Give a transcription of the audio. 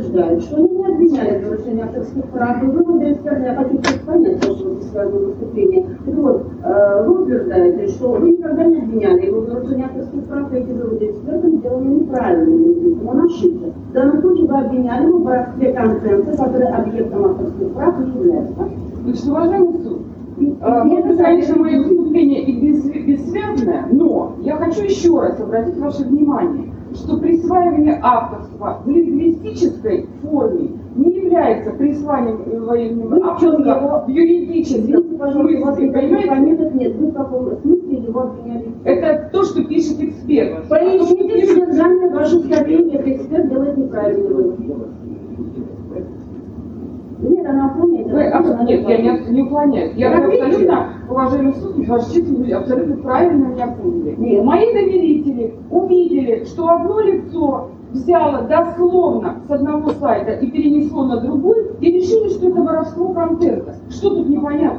утверждает, что они не обвиняли в нарушении авторских прав, и выводы эксперта, я хочу понять ваше выступление. Так вот, вы утверждаете, что вы никогда не обвиняли его в нарушении авторских прав, и эти выводы эксперта сделаны неправильными, он ошибся. В данном случае вы обвиняли его в воровстве контента, который объектом авторских прав не является. Значит, уважаемый суд, это, конечно, мое выступление и бессвязное, но я хочу еще раз обратить ваше внимание, что присваивание авторства в лингвистической форме не является присваиванием авторства в юридическом смысле, понимаете? Нет, вы в каком смысле его обвиняли? Это то, что пишет эксперт. Поясните содержание ваших сообщений, это эксперт делает неправильный вывод. Нет, она уклоняется. Нет, я не уклоняюсь. Я абсолютно, уважаемый суд, ваша честь, вы абсолютно правильно меня поняли. Мои доверители увидели, что одно лицо взяло дословно с одного сайта и перенесло на другой, и решили, что это воровство контента. Что тут непонятно?